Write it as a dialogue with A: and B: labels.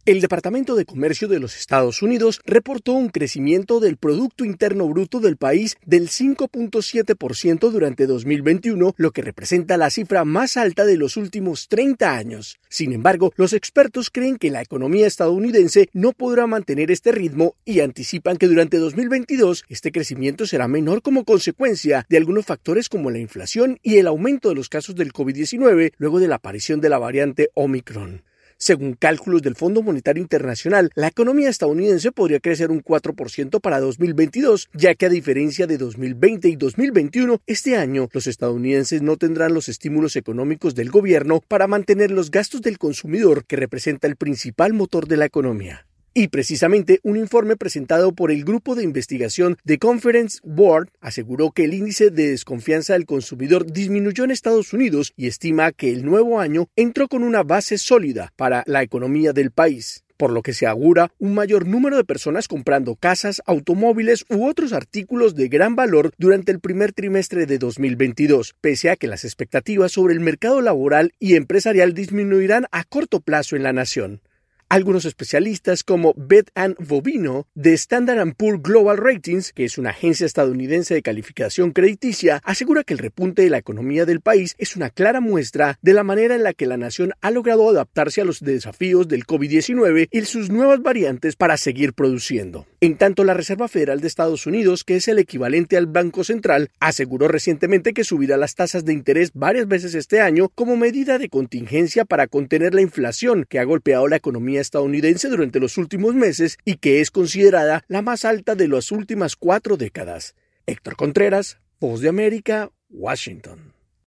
A: El Departamento de Comercio de los Estados Unidos reportó un crecimiento del Producto Interno Bruto del país del 5.7% durante 2021, lo que representa la cifra más alta de los últimos 30 años. Sin embargo, los expertos creen que la economía estadounidense no podrá mantener este ritmo y anticipan que durante 2022 este crecimiento será menor como consecuencia de algunos factores como la inflación y el aumento de los casos del COVID-19 luego de la aparición de la variante Omicron. Según cálculos del Fondo Monetario Internacional, la economía estadounidense podría crecer un 4% para 2022, ya que a diferencia de 2020 y 2021, este año los estadounidenses no tendrán los estímulos económicos del gobierno para mantener los gastos del consumidor, que representa el principal motor de la economía. Y precisamente un informe presentado por el Grupo de Investigación de Conference Board aseguró que el índice de desconfianza del consumidor disminuyó en Estados Unidos y estima que el nuevo año entró con una base sólida para la economía del país, por lo que se augura un mayor número de personas comprando casas, automóviles u otros artículos de gran valor durante el primer trimestre de 2022, pese a que las expectativas sobre el mercado laboral y empresarial disminuirán a corto plazo en la nación. Algunos especialistas como Beth Ann Bovino de Standard & Poor's Global Ratings, que es una agencia estadounidense de calificación crediticia, asegura que el repunte de la economía del país es una clara muestra de la manera en la que la nación ha logrado adaptarse a los desafíos del COVID-19 y sus nuevas variantes para seguir produciendo. En tanto, la Reserva Federal de Estados Unidos, que es el equivalente al Banco Central, aseguró recientemente que subirá las tasas de interés varias veces este año como medida de contingencia para contener la inflación que ha golpeado la economía estadounidense durante los últimos meses y que es considerada la más alta de las últimas 4 décadas. Héctor Contreras, Voz de América, Washington.